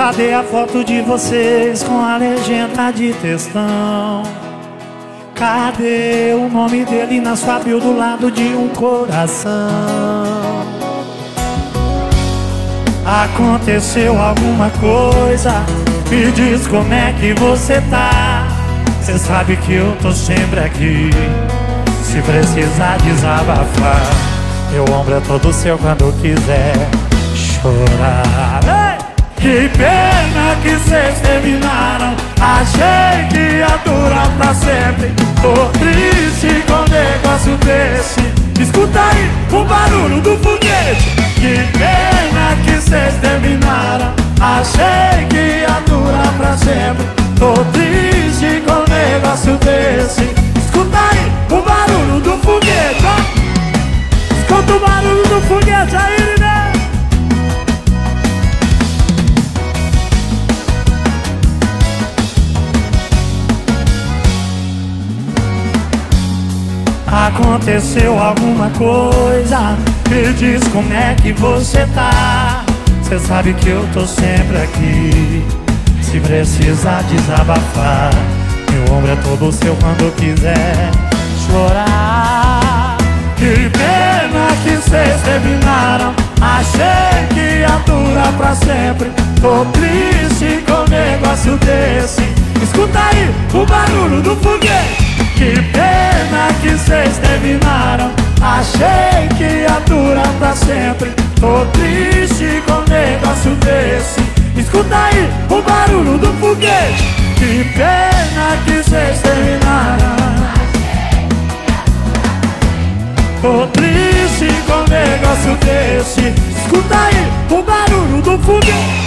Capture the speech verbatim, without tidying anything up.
Cadê a foto de vocês com a legenda de textão? Cadê o nome dele na sua bio do lado de um coração? Aconteceu alguma coisa? Me diz como é que você tá. Cê sabe que eu tô sempre aqui, se precisar desabafar. Meu ombro é todo seu quando quiser chorar. Ei! Que pena que cês terminaram. Achei que ia durar pra sempre. Tô triste com um negócio desse. Escuta aí o barulho do foguete. Que pena que cês terminaram. Achei que ia durar pra sempre. Tô triste com um negócio desse. Escuta aí o barulho do foguete, ó. Escuta o barulho do foguete aí, né? Aconteceu alguma coisa? Me diz como é que você tá. Cê sabe que eu tô sempre aqui, se precisar desabafar. Meu ombro é todo seu quando quiser chorar. Que pena que cês terminaram. Achei que ia durar pra sempre. Tô triste com um negócio desse. Escuta aí o barulho do foguete. Que pena que cês terminaram. Achei que ia durar pra sempre. Tô triste com um negócio desse. Escuta aí o barulho do foguete. Que pena que cês terminaram. Tô triste com um negócio desse. Escuta aí o barulho do foguete.